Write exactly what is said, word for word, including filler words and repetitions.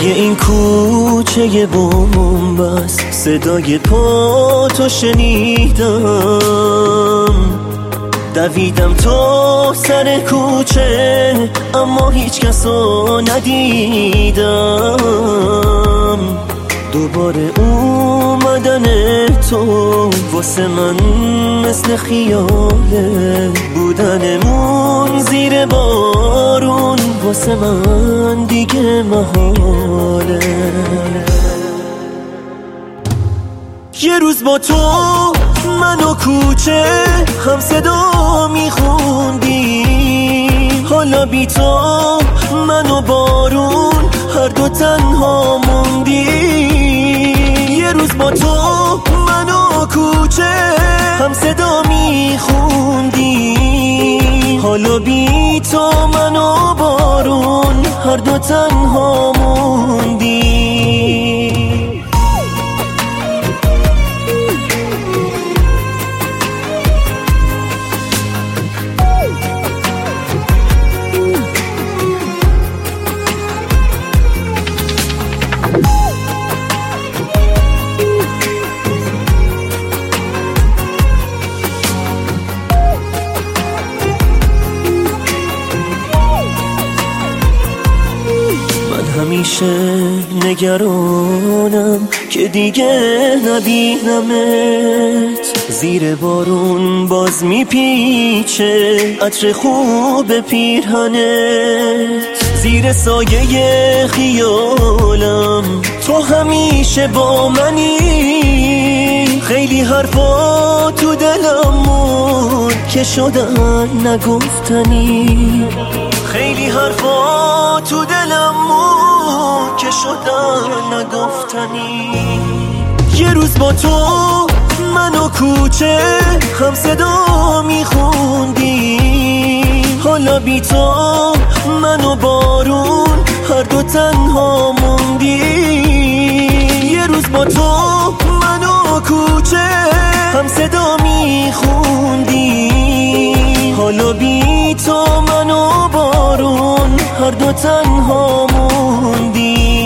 این کوچه بنبست صدای پا تو شنیدم، دویدم تا سر کوچه اما هیچ کسو ندیدم. دوباره اومدن تو واسه من مثل خیاله، بودنمون زیر بارون واسه من دیگه محاله. یه روز با تو من و کوچه هم صدا میخوندیم، حالا بی تو من و بارون هر دو تنها موندیم. یه روز با تو من و کوچه هم صدا میخوندیم، حالا بی تو من و بارون هر دو تنها موندیم. همیشه نگرانم که دیگه نبینمت، زیر بارون باز میپیچه عطر خوب پیرهنت. زیر سایه خیالم تو همیشه با منی، خیلی حرفا تو دلم موند که شدن نگفتنی، خیلی حرفا تو دلم موند که شدن نگفتنی. یه روز با تو من و کوچه هم صدا میخوندیم، حالا بی تو من و بارون هر دو تنها موندیم. یه روز با تو من و کوچه هم صدا میخوندیم، حالا بی تو من و بارون هر دو تنها موندیم.